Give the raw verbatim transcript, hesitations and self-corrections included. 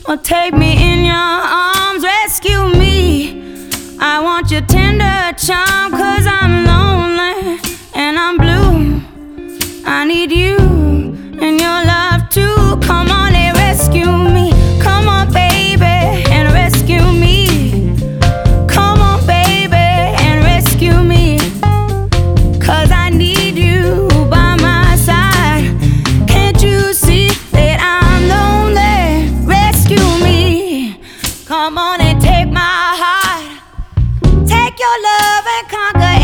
Well, take me in your arms, rescue me. I want your tender charm, cause I'm lonely and I'm blue. I need you and your love too. Come on and rescue me. Come on, baby, and rescue me. Come on, baby, and rescue me. Cause I need you by my side. Can't you see that I'm lonely? Rescue me. Come on and take my heart. Take your love and conquer